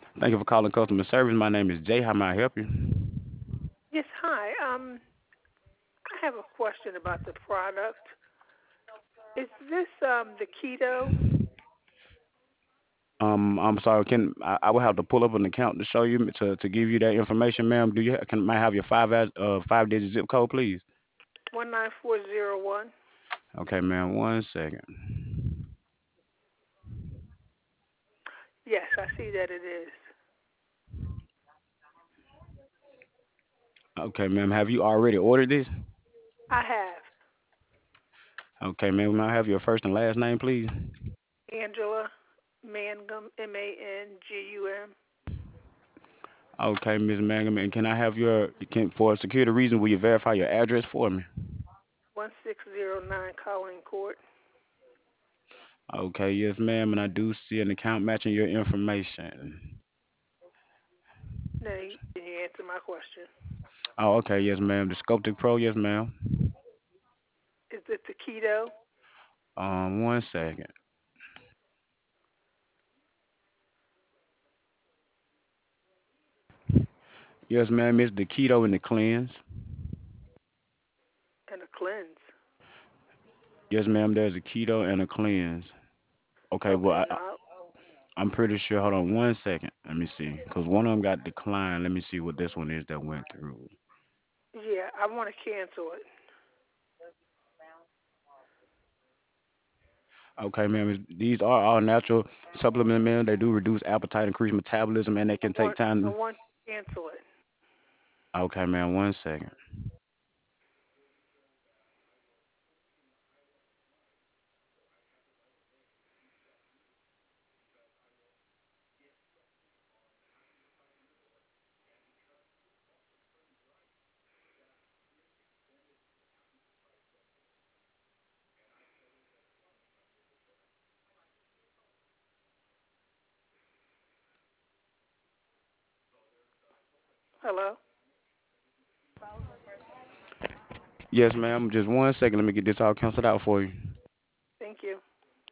Thank you for calling customer service. My name is Jay. How may I help you? Yes, hi. I have a question about the product. Is this the keto? I'm sorry. I will have to pull up an account to show you to give you that information, ma'am. Do you can I have your 5-digit zip code, please? 19401? Okay, ma'am. 1 second. Yes, I see that it is. Okay, ma'am. Have you already ordered this? I have Okay, ma'am. May I have your first and last name, please? Angela Mangum, Mangum. Okay, Miss Mangum. And can I have for security reasons, will you verify your address for me? 1609 Colleen Court. Okay, yes, ma'am. And I do see an account matching your information. Now, can you answer my question? Oh, okay, yes, ma'am. The Sculpted Pro, yes, ma'am. Is it the keto? 1 second. Yes, ma'am. It's the keto and the cleanse. And a cleanse? Yes, ma'am. There's a keto and a cleanse. Okay, well, Okay, now, I'm pretty sure. Hold on 1 second. Let me see. Because one of them got declined. Let me see what this one is that went through. yeah, I want to cancel it. Okay, ma'am. These are all natural supplement, ma'am. They do reduce appetite, increase metabolism, and they I can take want, I time. want to cancel it. Okay, ma'am. 1 second. Hello? Yes, ma'am. Just 1 second. Let me get this all canceled out for you. Thank you.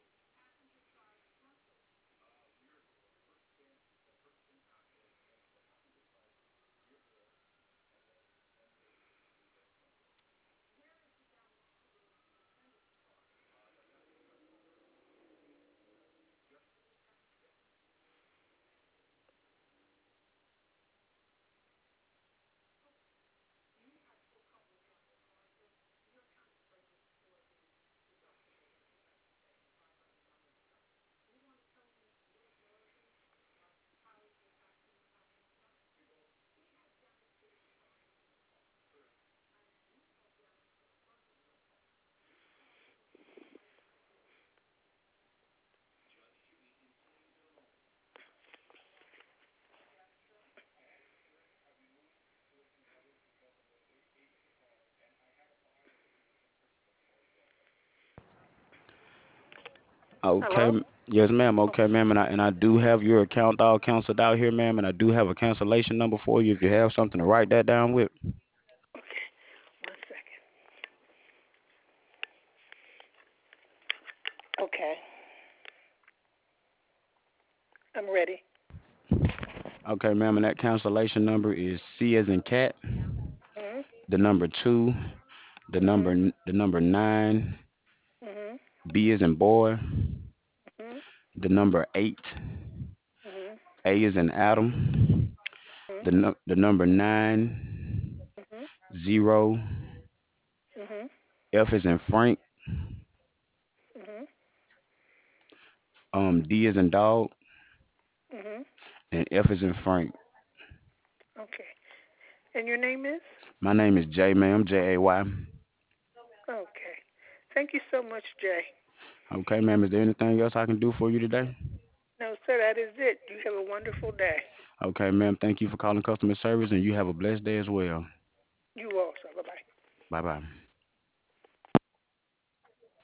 Okay. Hello? Yes, ma'am. Okay, ma'am. And I do have your account all canceled out here, ma'am. And I do have a cancellation number for you if you have something to write that down with. Okay, 1 second. Okay, I'm ready. Okay, ma'am. And that cancellation number is C as in cat, Mhm. the number two, Mhm. the number nine, Mhm. B as in boy, Mhm. the number eight, Mhm. A is in Adam, Mhm. the number nine, Mhm. zero, Mhm. F is in Frank, Mhm. D is in dog, Mhm. and F is in Frank. Okay. And your name is? My name is Jay, ma'am. Jay. Okay. Thank you so much, Jay. Okay, ma'am. Is there anything else I can do for you today? No, sir, that is it. You have a wonderful day. Okay, ma'am. Thank you for calling customer service, and you have a blessed day as well. You also. Bye bye. Bye bye.